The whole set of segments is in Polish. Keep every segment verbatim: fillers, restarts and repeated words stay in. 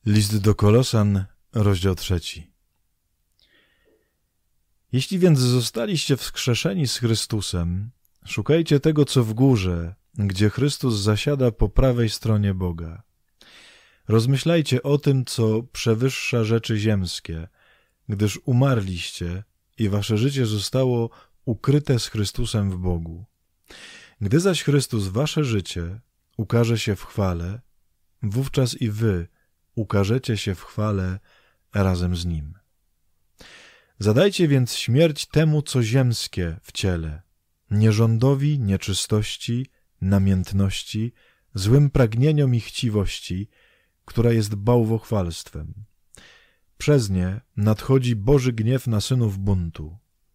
List do Kolosan, rozdział trzeci. Jeśli więc zostaliście wskrzeszeni z Chrystusem, szukajcie tego, co w górze, gdzie Chrystus zasiada po prawej stronie Boga. Rozmyślajcie o tym, co przewyższa rzeczy ziemskie, gdyż umarliście i wasze życie zostało ukryte z Chrystusem w Bogu. Gdy zaś Chrystus wasze życie ukaże się w chwale, wówczas i wy ukażecie się w chwale razem z Nim. Zadajcie więc śmierć temu, co ziemskie w ciele, nierządowi, nieczystości, namiętności, złym pragnieniom i chciwości, która jest bałwochwalstwem. Przez nie nadchodzi Boży gniew na synów buntu.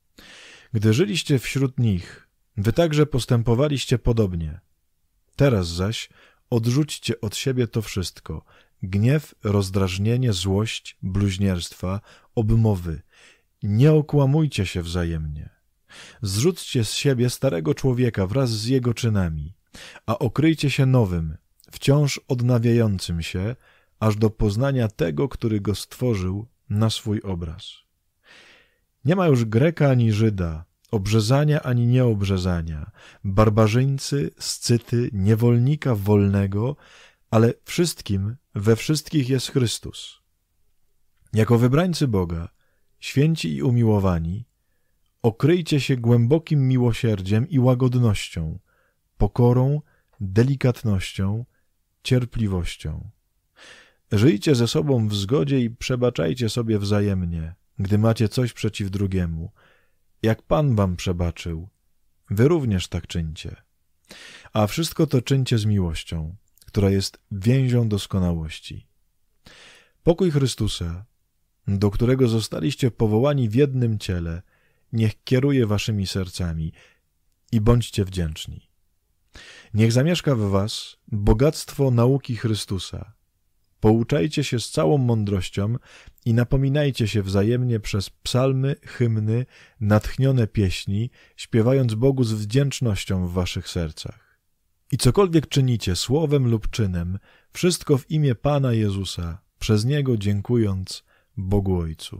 Gdy żyliście wśród nich, wy także postępowaliście podobnie. Teraz zaś odrzućcie od siebie to wszystko: gniew, rozdrażnienie, złość, bluźnierstwa, obmowy. Nie okłamujcie się wzajemnie. Zrzućcie z siebie starego człowieka wraz z jego czynami, a okryjcie się nowym, wciąż odnawiającym się, aż do poznania tego, który go stworzył na swój obraz. Nie ma już Greka ani Żyda, obrzezania ani nieobrzezania, barbarzyńcy, scyty, niewolnika wolnego, ale wszystkim we wszystkich jest Chrystus. Jako wybrańcy Boga, święci i umiłowani, okryjcie się głębokim miłosierdziem i łagodnością, pokorą, delikatnością, cierpliwością. Żyjcie ze sobą w zgodzie i przebaczajcie sobie wzajemnie, gdy macie coś przeciw drugiemu. Jak Pan wam przebaczył, wy również tak czyńcie. A wszystko to czyńcie z miłością, która jest więzią doskonałości. Pokój Chrystusa, do którego zostaliście powołani w jednym ciele, niech kieruje waszymi sercami i bądźcie wdzięczni. Niech zamieszka w was bogactwo nauki Chrystusa. Pouczajcie się z całą mądrością i napominajcie się wzajemnie przez psalmy, hymny, natchnione pieśni, śpiewając Bogu z wdzięcznością w waszych sercach. I cokolwiek czynicie słowem lub czynem, wszystko w imię Pana Jezusa, przez Niego dziękując Bogu Ojcu.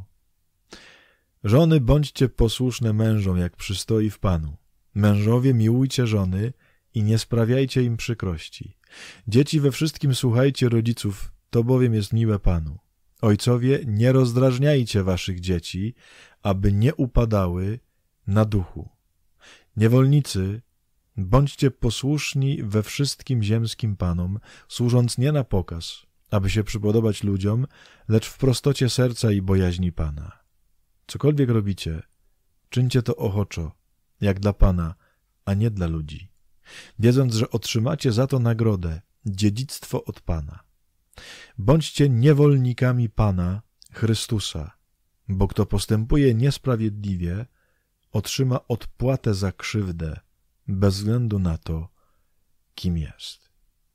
Żony, bądźcie posłuszne mężom, jak przystoi w Panu. Mężowie, miłujcie żony i nie sprawiajcie im przykrości. Dzieci, we wszystkim słuchajcie rodziców, to bowiem jest miłe Panu. Ojcowie, nie rozdrażniajcie waszych dzieci, aby nie upadały na duchu. Niewolnicy, bądźcie posłuszni we wszystkim ziemskim panom, służąc nie na pokaz, aby się przypodobać ludziom, lecz w prostocie serca i bojaźni Pana. Cokolwiek robicie, czyńcie to ochoczo, jak dla Pana, a nie dla ludzi, wiedząc, że otrzymacie za to nagrodę, dziedzictwo od Pana. Bądźcie niewolnikami Pana, Chrystusa, bo kto postępuje niesprawiedliwie, otrzyma odpłatę za krzywdę, bez względu na to, kim jest.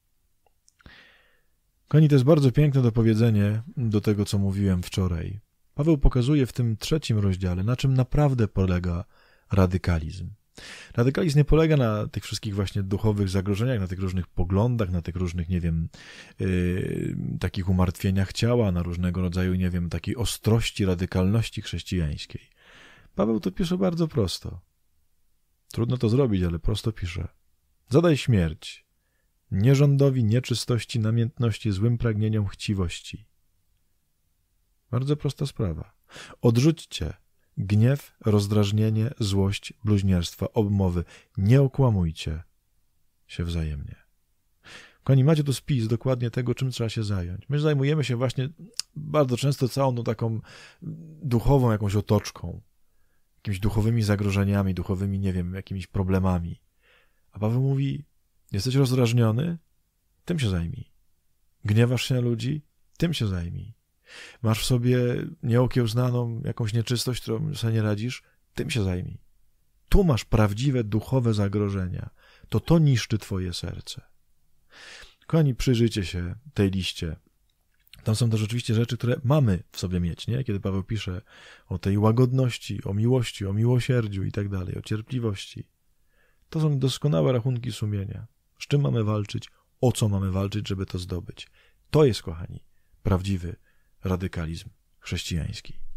Kochani, to jest bardzo piękne dopowiedzenie do tego, co mówiłem wczoraj. Paweł pokazuje w tym trzecim rozdziale, na czym naprawdę polega radykalizm. Radykalizm nie polega na tych wszystkich właśnie duchowych zagrożeniach, na tych różnych poglądach, na tych różnych, nie wiem, yy, takich umartwieniach ciała, na różnego rodzaju, nie wiem, takiej ostrości, radykalności chrześcijańskiej. Paweł to pisze bardzo prosto. Trudno to zrobić, ale prosto pisze. Zadaj śmierć nierządowi, nieczystości, namiętności, złym pragnieniom, chciwości. Bardzo prosta sprawa. Odrzućcie gniew, rozdrażnienie, złość, bluźnierstwa, obmowy. Nie okłamujcie się wzajemnie. Kochani, macie tu spis dokładnie tego, czym trzeba się zająć. My zajmujemy się właśnie bardzo często całą tą taką duchową jakąś otoczką, jakimiś duchowymi zagrożeniami, duchowymi, nie wiem, jakimiś problemami. A Paweł mówi, jesteś rozdrażniony? Tym się zajmij. Gniewasz się na ludzi? Tym się zajmij. Masz w sobie nieokiełznaną jakąś nieczystość, którą sobie nie radzisz? Tym się zajmij. Tu masz prawdziwe duchowe zagrożenia. To to niszczy twoje serce. Kochani, przyjrzyjcie się tej liście. Tam są też oczywiście rzeczy, które mamy w sobie mieć, nie? Kiedy Paweł pisze o tej łagodności, o miłości, o miłosierdziu i tak dalej, o cierpliwości. To są doskonałe rachunki sumienia. Z czym mamy walczyć? O co mamy walczyć, żeby to zdobyć? To jest, kochani, prawdziwy radykalizm chrześcijański.